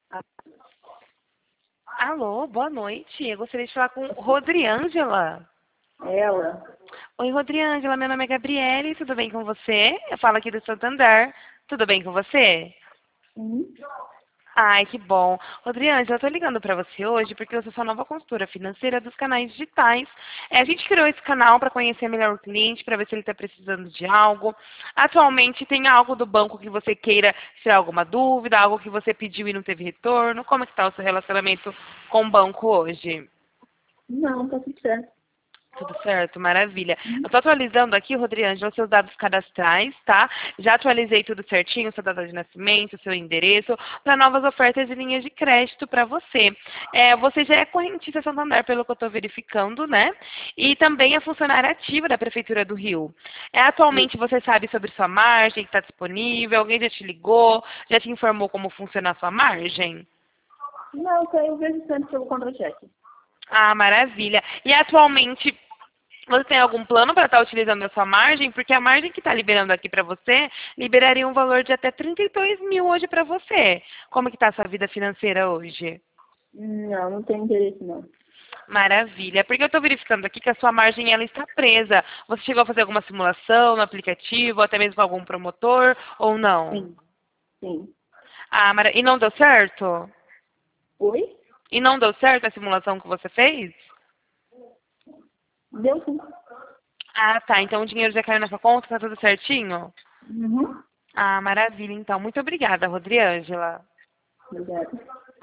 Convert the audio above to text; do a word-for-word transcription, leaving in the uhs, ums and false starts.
Alô, boa noite. Eu gostaria de falar com Rodriângela. Ela. Oi, Rodriângela. Meu nome é Gabriele. Tudo bem com você? Eu falo aqui do Santander. Tudo bem com você? Sim. Ai, que bom. Rodriângela, eu tô ligando pra você hoje porque eu sou sua nova consultora financeira dos canais digitais. É, a gente criou esse canal para conhecer melhor o cliente, para ver se ele está precisando de algo. Atualmente, tem algo do banco que você queira tirar alguma dúvida, algo que você pediu e não teve retorno? Como é que está o seu relacionamento com o banco hoje? Não, tá tudo certo. Tudo certo, maravilha. Eu estou atualizando aqui, Rodriângela, os seus dados cadastrais, tá? Já atualizei tudo certinho, sua data de nascimento, seu endereço, para novas ofertas e linhas de crédito para você. É, você já é correntista Santander, pelo que eu estou verificando, né? E também é funcionária ativa da Prefeitura do Rio. É, atualmente você sabe sobre sua margem, que está disponível, alguém já te ligou, já te informou como funciona a sua margem? Não, eu vejo sempre pelo contra-cheque. Ah, maravilha. E atualmente, você tem algum plano para estar utilizando a sua margem? Porque a margem que está liberando aqui para você, liberaria um valor de até trinta e dois mil hoje para você. Como que está a sua vida financeira hoje? Não, não tenho interesse, não. Maravilha. Porque eu estou verificando aqui que a sua margem ela está presa. Você chegou a fazer alguma simulação no aplicativo, ou até mesmo com algum promotor, ou não? Sim. Sim. Ah, mara... E não deu certo? Oi? E não deu certo a simulação que você fez? Deu sim. Ah, tá. Então o dinheiro já caiu na sua conta, tá tudo certinho? Uhum. Ah, maravilha. Então, muito obrigada, Rodriângela. Obrigada.